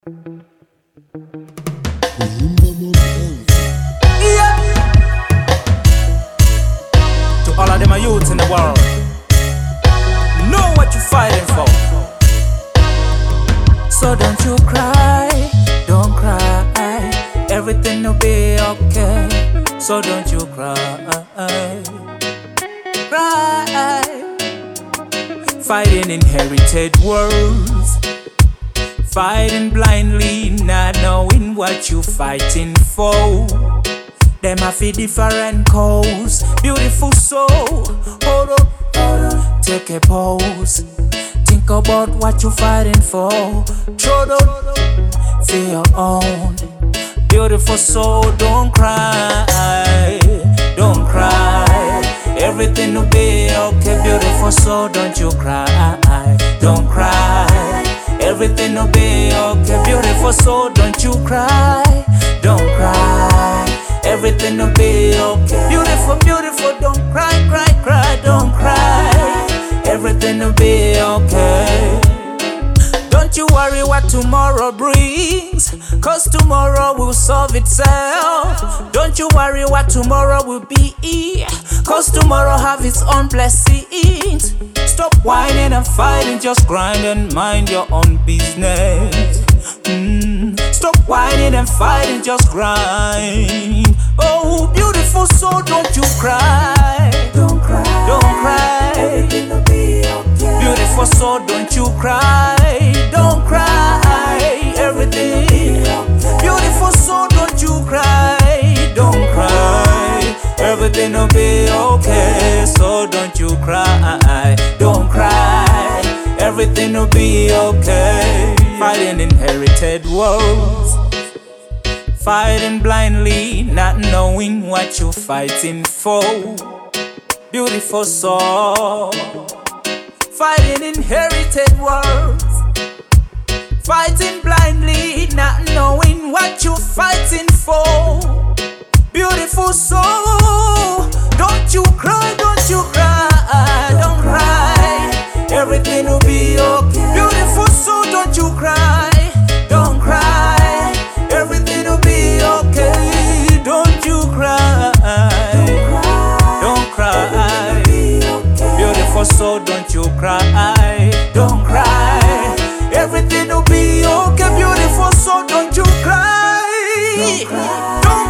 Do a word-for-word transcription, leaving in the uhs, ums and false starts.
Yeah. To all of them youths in the world, know what you're fighting for. So don't you cry, don't cry. Everything will be okay. So don't you cry, cry. Fighting inherited worlds, fighting blindly, not knowing what you fighting for. Them have a different cause. Beautiful soul, hold up, hold up. Take a pause. Think about what you're fighting for. Throw up, feel your own. Beautiful soul, don't cry, don't cry. Everything will be okay. Beautiful soul, don't you cry, don't cry. Everything will be okay. Beautiful soul, don't you cry, don't cry. Everything will be okay. Beautiful, beautiful, don't cry, cry, cry, don't cry. Everything will be okay. Don't you worry what tomorrow brings, cause tomorrow will solve itself. Don't you worry what tomorrow will be, cause tomorrow have its own blessings. Stop whining and fighting, just grind and mind your own business. mm. Stop whining and fighting, just grind. Oh, beautiful soul, don't you cry, Don't cry, don't cry. everything will be okay. Beautiful soul, don't you cry, don't cry. Everything, beautiful soul, don't you cry, don't cry. Everything will be okay, so don't you cry, don't cry. Everything will be okay. Fighting inherited worlds, fighting blindly, not knowing what you're fighting for. Beautiful soul, fighting inherited worlds, fighting blindly, not knowing what you're fighting for. Beautiful soul, don't you cry, don't you cry, don't cry. Everything will be okay. Beautiful soul, don't you cry, don't cry. Everything will be okay. Don't you cry, don't cry. Beautiful soul, don't you cry, don't cry. Everything will be okay. Beautiful soul, don't you cry, Don't cry. don't